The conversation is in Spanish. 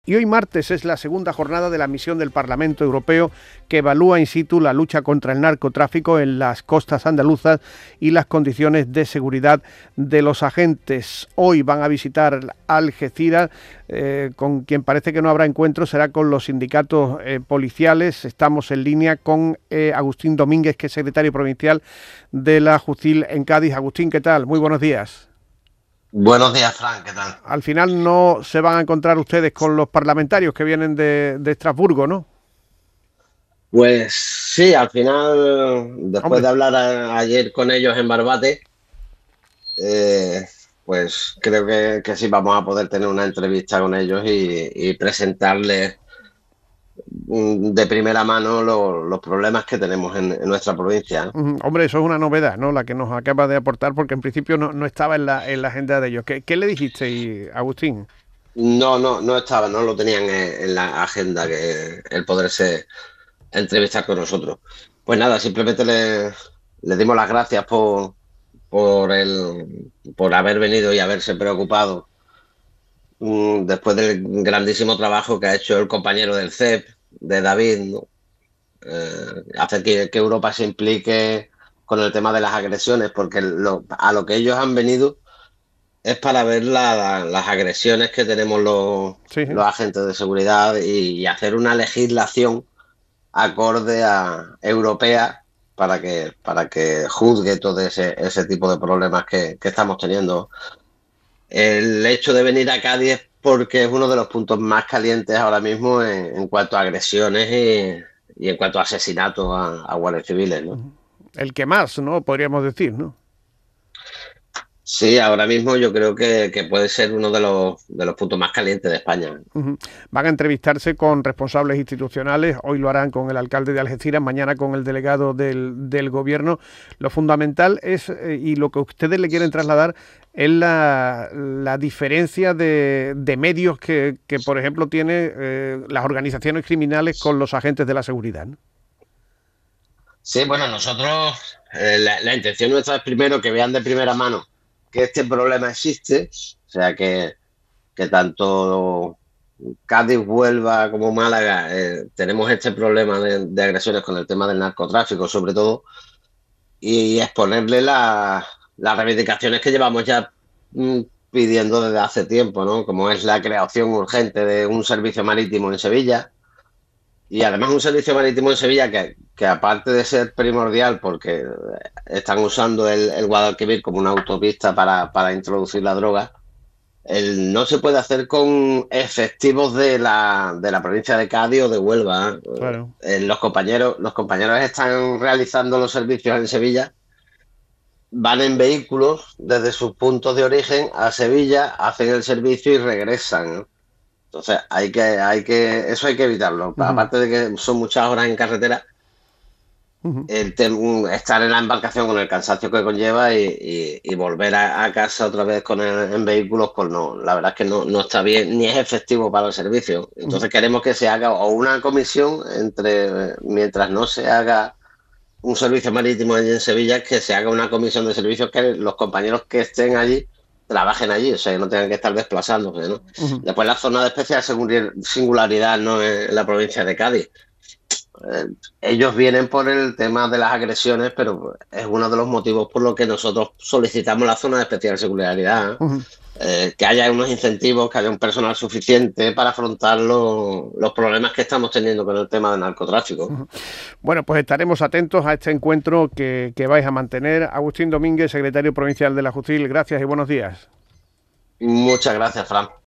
Y hoy martes es la segunda jornada de la misión del Parlamento Europeo que evalúa in situ la lucha contra el narcotráfico en las costas andaluzas y las condiciones de seguridad de los agentes. Hoy van a visitar Algeciras, con quien parece que no habrá encuentro, será con los sindicatos policiales. Estamos en línea con Agustín Domínguez, que es secretario provincial de la JUCIL en Cádiz. Agustín, ¿qué tal? Muy buenos días. Buenos días, Fran, ¿qué tal? Al final no se van a encontrar ustedes con los parlamentarios que vienen de Estrasburgo, ¿no? Pues sí, al final, después de Hombre, hablar ayer con ellos en Barbate, eh, pues creo que sí vamos a poder tener una entrevista con ellos y presentarles de primera mano los problemas que tenemos en nuestra provincia, ¿no? hombre, eso es una novedad, ¿no? La que nos acaba de aportar, porque en principio no estaba en la agenda de ellos. ¿Qué le dijiste, Agustín? No estaba, no lo tenían en la agenda que el poderse entrevistar con nosotros. Pues nada, simplemente les dimos las gracias por haber venido y haberse preocupado después del grandísimo trabajo que ha hecho el compañero del CEP, de David, ¿no? Hacer que Europa se implique con el tema de las agresiones, porque a lo que ellos han venido es para ver las agresiones que tenemos Sí, los agentes de seguridad y hacer una legislación acorde a europea para que juzgue todo ese tipo de problemas que estamos teniendo. El hecho de venir a Cádiz es porque es uno de los puntos más calientes ahora mismo en cuanto a agresiones y en cuanto a asesinatos a guardias civiles, ¿no? el que más, ¿no? Podríamos decir, ¿no? Sí, ahora mismo yo creo que puede ser uno de los puntos más calientes de España. Van a entrevistarse con responsables institucionales, hoy lo harán con el alcalde de Algeciras, mañana con el delegado del gobierno. Lo fundamental es, y lo que ustedes le quieren trasladar, es la diferencia de medios que, por ejemplo, tiene las organizaciones criminales con los agentes de la seguridad, ¿no? Sí, bueno, nosotros, la intención nuestra es primero que vean de primera mano que este problema existe, o sea que tanto Cádiz, Huelva como Málaga tenemos este problema de agresiones con el tema del narcotráfico, sobre todo, y exponerle las reivindicaciones que llevamos ya mm, pidiendo desde hace tiempo, ¿no? Como es la creación urgente de un servicio marítimo en Sevilla. Y además un servicio marítimo en Sevilla que aparte de ser primordial porque están usando el Guadalquivir como una autopista para introducir la droga, no se puede hacer con efectivos de la provincia de Cádiz o de Huelva. Claro. Los compañeros están realizando los servicios en Sevilla, van en vehículos desde sus puntos de origen a Sevilla, hacen el servicio y regresan, ¿no? Entonces, eso hay que evitarlo. Uh-huh. Aparte de que son muchas horas en carretera, Uh-huh. estar en la embarcación con el cansancio que conlleva y volver a casa otra vez en vehículos, pues no, la verdad es que no está bien ni es efectivo para el servicio. Uh-huh. Entonces queremos que se haga o una comisión mientras no se haga un servicio marítimo allí en Sevilla, que se haga una comisión de servicios que los compañeros que estén allí trabajen allí, o sea, que no tengan que estar desplazándose, ¿no? Uh-huh. Después la zona de especial singularidad, ¿no? En la provincia de Cádiz. Eh, Ellos vienen por el tema de las agresiones, pero es uno de los motivos por los que nosotros solicitamos la zona de especial singularidad, ¿eh? Uh-huh. Que haya unos incentivos, que haya un personal suficiente para afrontar los problemas que estamos teniendo con el tema del narcotráfico. Uh-huh. Bueno, pues estaremos atentos a este encuentro que vais a mantener. Agustín Domínguez, secretario provincial de la JUCIL, gracias y buenos días. Muchas gracias, Fran.